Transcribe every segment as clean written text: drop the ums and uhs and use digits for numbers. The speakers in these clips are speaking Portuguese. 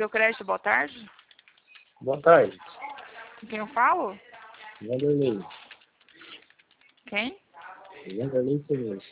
Seu crédito, boa tarde. Boa tarde. Com quem eu falo? Vanderlei. Quem? Vanderlei Silvestre.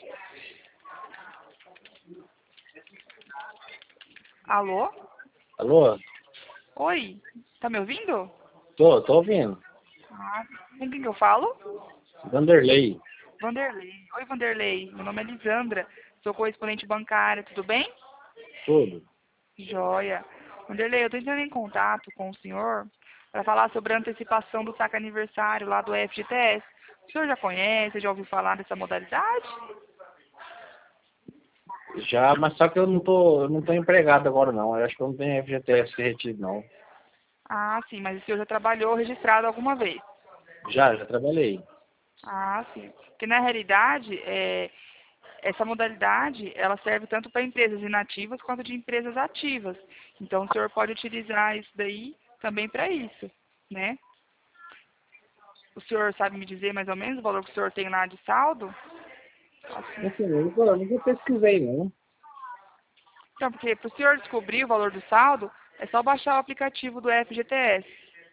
Alô? Alô? Oi, tá me ouvindo? Tô ouvindo. Ah, com quem que eu falo? Vanderlei. Vanderlei. Oi, Vanderlei. Meu nome é Lisandra. Sou correspondente bancária, tudo bem? Tudo. Joia. Vanderlei, eu tô entrando em contato com o senhor para falar sobre a antecipação do saque aniversário lá do FGTS. O senhor já conhece, já ouviu falar dessa modalidade? Já, mas só que eu não tô empregado agora não. Eu acho que eu não tenho FGTS retido não. Ah, sim, mas o senhor já trabalhou registrado alguma vez? Já trabalhei. Ah, sim. Porque na realidade, essa modalidade, ela serve tanto para empresas inativas quanto de empresas ativas. Então, o senhor pode utilizar isso daí também para isso, né? O senhor sabe me dizer mais ou menos o valor que o senhor tem lá de saldo? Assim. Assim, eu nunca pesquisei não. Então, porque para o senhor descobrir o valor do saldo, é só baixar o aplicativo do FGTS.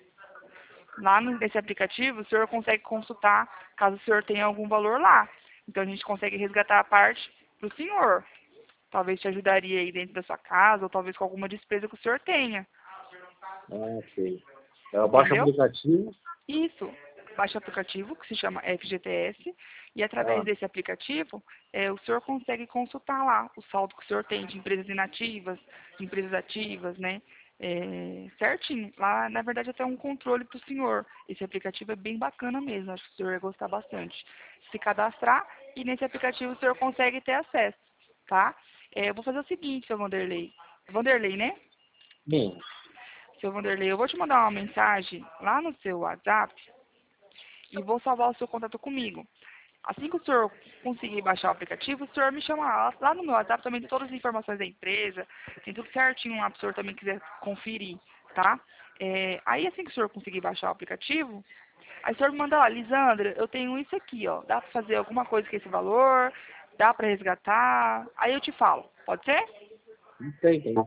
Lá nesse aplicativo, o senhor consegue consultar caso o senhor tenha algum valor lá. Então, a gente consegue resgatar a parte para o senhor. Talvez te ajudaria aí dentro da sua casa, ou talvez com alguma despesa que o senhor tenha. Ah, sei. Eu baixo o Entendeu? aplicativo. Isso. Baixe o aplicativo que se chama FGTS e através Ah, desse aplicativo o senhor consegue consultar lá o saldo que o senhor tem de empresas inativas, de empresas ativas, né? Certinho. Lá, na verdade, até um controle para o senhor. Esse aplicativo é bem bacana mesmo, acho que o senhor ia gostar bastante. Se cadastrar e nesse aplicativo o senhor consegue ter acesso, tá? Eu vou fazer o seguinte, seu Vanderlei. Vanderlei, né? sim. Seu Vanderlei, eu vou te mandar uma mensagem lá no seu WhatsApp e vou salvar o seu contato comigo. Assim que o senhor conseguir baixar o aplicativo, o senhor me chama lá. Lá no meu WhatsApp também tem todas as informações da empresa, tem tudo certinho lá para o senhor também quiser conferir, tá? Aí assim que o senhor conseguir baixar o aplicativo, aí o senhor me manda lá, Lisandra, eu tenho isso aqui, ó. Dá para fazer alguma coisa com esse valor? Dá para resgatar? Aí eu te falo, pode ser? Não sei, tem.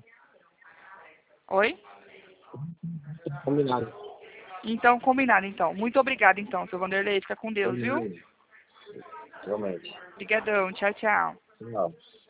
Oi? Combinado. Então, combinado, então. Muito obrigada, então, seu Vanderlei. Fica com Deus, viu? Combinado. Realmente. Obrigadão. Tchau, tchau. Não.